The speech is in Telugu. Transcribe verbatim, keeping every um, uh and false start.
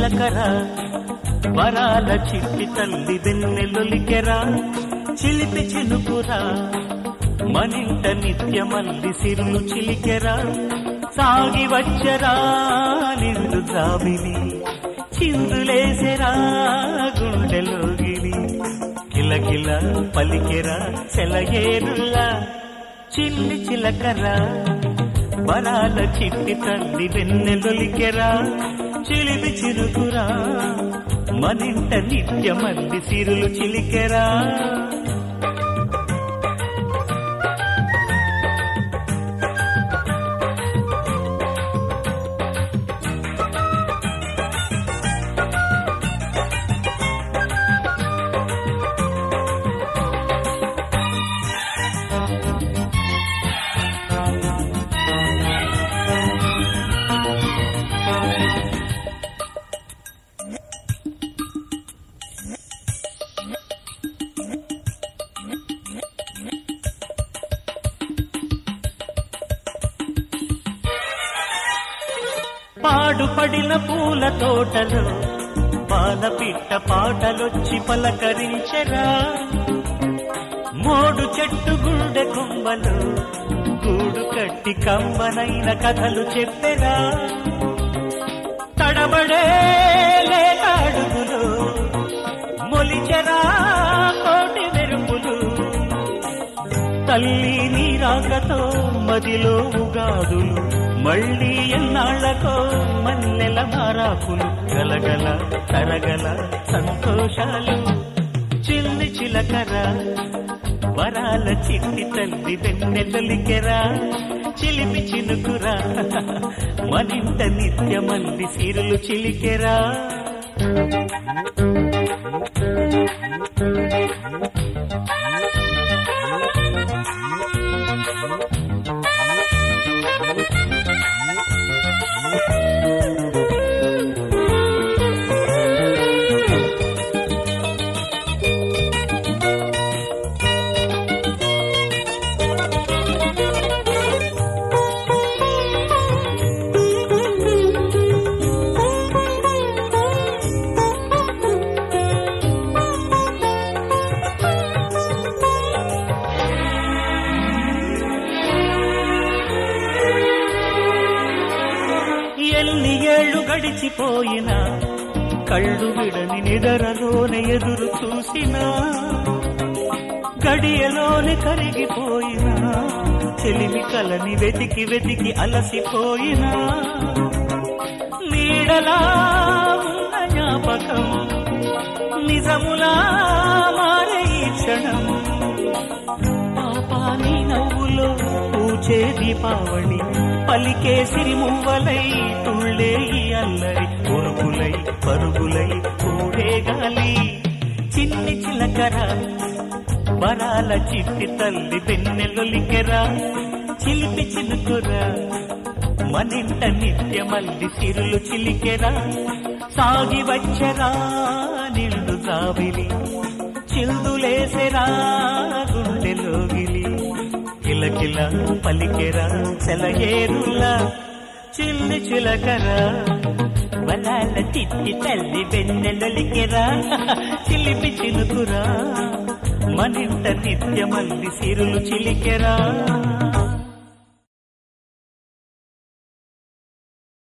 చిలకరా వరాల చిట్టి తల్లి వెన్నెలొలికెరా చిలిపి చినుకురా మనింట నిత్యమల్లి సిరులు చిలికెరా సాగి వచ్చరా నిండు జాబిలి చిందులేసెరా గుండెలోగిలి కిలకిల పలికెరా సెలయేరులా చిల్లి చిలకరా వరాల చిట్టి తల్లి వెన్నెలొలికెరా చిలిపి చినుకురా మనింట నిత్యమల్లి సిరులు చిలికెరా పాడుపడిన పూల తోటలో పాలపిట్ట పాటలొచ్చి పలకరించెరా మోడు చెట్టు గుండె కొమ్మలు గూడు కట్టి కమ్మనైన కథలు చెప్పెరా తడబడే లేతాడుగులు మొలిచెరా కోటి మెరుపులు తల్లి నీరాకతో మదిలో ఉగాదులు మళ్ళీ ఎన్నాళ్లకో మల్లెల మారాకులు గలగల తరగల సంతోషాలు చిల్లి చిలకరా వరాల చిట్టి తల్లి వెన్నెలొలికెరా చిలిపి చినుకురా మనింట నిత్యమల్లి సిరులు చిలికెరా ఎన్ని ఏళ్ళు గడిచిపోయినా కళ్ళు విడని నిదరలోనే ఎదురు చూసినా గడియలోనే కరిగిపోయినా చెలిమి కలని వెతికి వెతికి అలసిపోయినా నీడలా ఉన్న జ్ఞాపకం నిజములా మారే ఈ క్షణం పాపాని నవ్వులో పూచే దీపావళి పలికే సిరిమువ్వలై తుళ్ళే ఈ అల్లరి ఉరుకులై పరుగులై కూడే గాలి చిన్ని చిలకరా వరాల చిట్టి తల్లి వెన్నెలొలికెరా చిలిపి చినుకురా మనింట నిత్యమల్లి సిరులు చిలికెరా సాగి వచ్చరా నిండు జాబిలి చిందులేసెరా గుండెలోగిలి కిలకిల పలికెరా సెలయేరులా చిల్లి చిలకరా వరాల చిట్టి తల్లి వెన్నెలొలికెరా చిలిపి చినుకురా మనింట నిత్యమల్లి సిరులు చిలికెరా